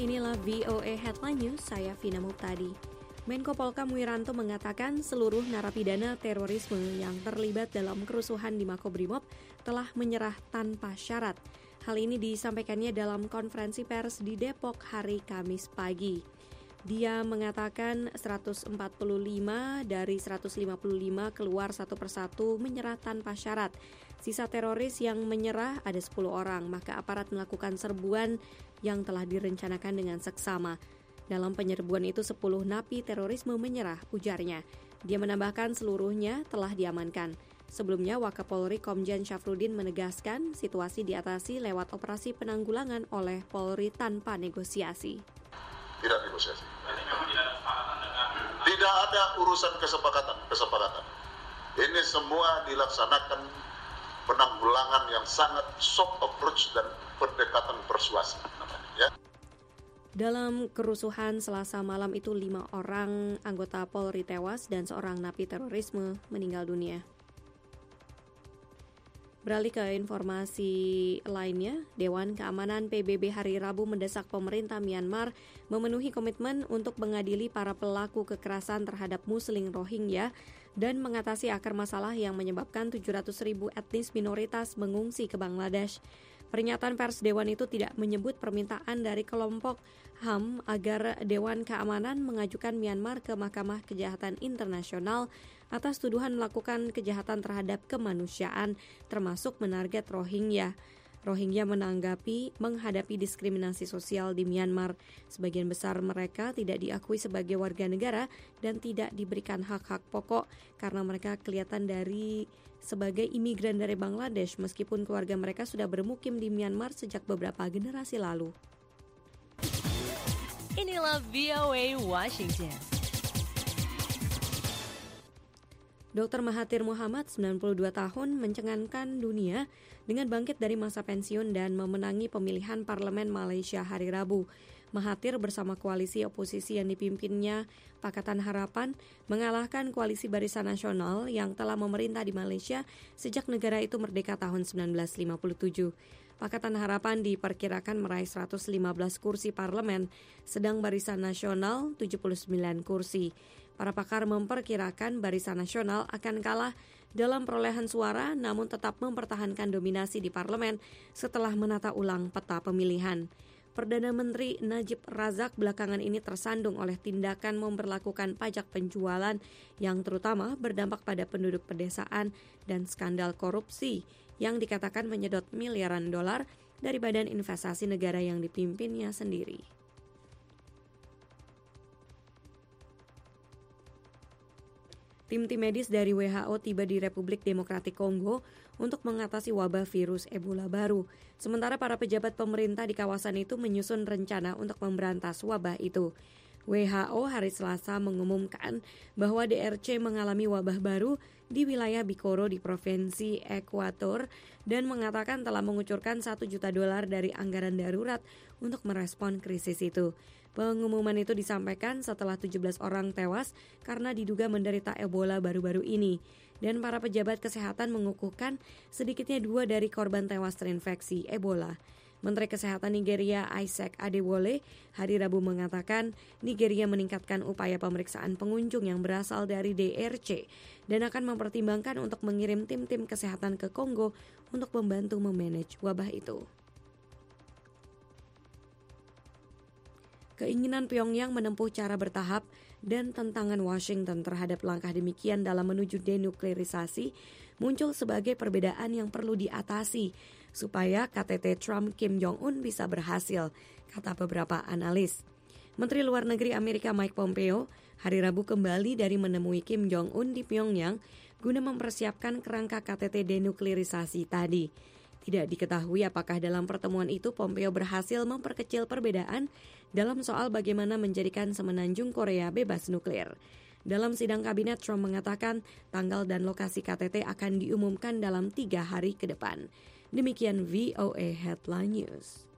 Inilah VOA Headline News, saya Vina Muptadi. Menko Polkam Wiranto mengatakan seluruh narapidana terorisme yang terlibat dalam kerusuhan di Makobrimob telah menyerah tanpa syarat. Hal ini disampaikannya dalam konferensi pers di Depok hari Kamis pagi. Dia mengatakan 145 dari 155 keluar satu persatu menyerah tanpa syarat. Sisa teroris yang menyerah ada 10 orang, maka aparat melakukan serbuan yang telah direncanakan dengan seksama. Dalam penyerbuan itu 10 napi terorisme menyerah, ujarnya. Dia menambahkan seluruhnya telah diamankan. Sebelumnya, Wakapolri Komjen Syafruddin menegaskan situasi diatasi lewat operasi penanggulangan oleh Polri tanpa negosiasi. Tidak negosiasi. Tidak ada urusan kesepakatan. Ini semua dilaksanakan penanggulangan yang sangat soft approach dan pendekatan persuasif. Ya. Dalam kerusuhan Selasa malam itu 5 orang anggota Polri tewas dan seorang napi terorisme meninggal dunia. Beralih ke informasi lainnya, Dewan Keamanan PBB hari Rabu mendesak pemerintah Myanmar memenuhi komitmen untuk mengadili para pelaku kekerasan terhadap Muslim Rohingya dan mengatasi akar masalah yang menyebabkan 700.000 etnis minoritas mengungsi ke Bangladesh. Pernyataan pers Dewan itu tidak menyebut permintaan dari kelompok HAM agar Dewan Keamanan mengajukan Myanmar ke Mahkamah Kejahatan Internasional atas tuduhan melakukan kejahatan terhadap kemanusiaan, termasuk menarget Rohingya. Rohingya menghadapi diskriminasi sosial di Myanmar. Sebagian besar mereka tidak diakui sebagai warga negara dan tidak diberikan hak-hak pokok karena mereka kelihatan sebagai imigran dari Bangladesh meskipun keluarga mereka sudah bermukim di Myanmar sejak beberapa generasi lalu. Inilah VOA Washington. Dr. Mahathir Mohamad, 92 tahun, mencengangkan dunia dengan bangkit dari masa pensiun dan memenangi pemilihan parlemen Malaysia hari Rabu. Mahathir bersama koalisi oposisi yang dipimpinnya, Pakatan Harapan, mengalahkan koalisi Barisan Nasional yang telah memerintah di Malaysia sejak negara itu merdeka tahun 1957. Pakatan Harapan diperkirakan meraih 115 kursi parlemen, sedang Barisan Nasional 79 kursi. Para pakar memperkirakan Barisan Nasional akan kalah dalam perolehan suara namun tetap mempertahankan dominasi di parlemen setelah menata ulang peta pemilihan. Perdana Menteri Najib Razak belakangan ini tersandung oleh tindakan memberlakukan pajak penjualan yang terutama berdampak pada penduduk pedesaan dan skandal korupsi yang dikatakan menyedot miliaran dolar dari badan investasi negara yang dipimpinnya sendiri. Tim-tim medis dari WHO tiba di Republik Demokratik Kongo untuk mengatasi wabah virus Ebola baru. Sementara para pejabat pemerintah di kawasan itu menyusun rencana untuk memberantas wabah itu. WHO hari Selasa mengumumkan bahwa DRC mengalami wabah baru di wilayah Bikoro di Provinsi Ekuator dan mengatakan telah mengucurkan $1 juta dari anggaran darurat untuk merespon krisis itu. Pengumuman itu disampaikan setelah 17 orang tewas karena diduga menderita Ebola baru-baru ini. Dan para pejabat kesehatan mengukuhkan sedikitnya 2 dari korban tewas terinfeksi Ebola. Menteri Kesehatan Nigeria Isaac Adewole hari Rabu mengatakan Nigeria meningkatkan upaya pemeriksaan pengunjung yang berasal dari DRC dan akan mempertimbangkan untuk mengirim tim-tim kesehatan ke Kongo untuk membantu memanage wabah itu. Keinginan Pyongyang menempuh cara bertahap dan tantangan Washington terhadap langkah demikian dalam menuju denuklerisasi muncul sebagai perbedaan yang perlu diatasi supaya KTT Trump Kim Jong-un bisa berhasil, kata beberapa analis. Menteri Luar Negeri Amerika Mike Pompeo hari Rabu kembali dari menemui Kim Jong-un di Pyongyang guna mempersiapkan kerangka KTT denuklerisasi tadi. Tidak diketahui apakah dalam pertemuan itu Pompeo berhasil memperkecil perbedaan dalam soal bagaimana menjadikan semenanjung Korea bebas nuklir. Dalam sidang kabinet, Trump mengatakan tanggal dan lokasi KTT akan diumumkan dalam 3 hari ke depan. Demikian VOA Headline News.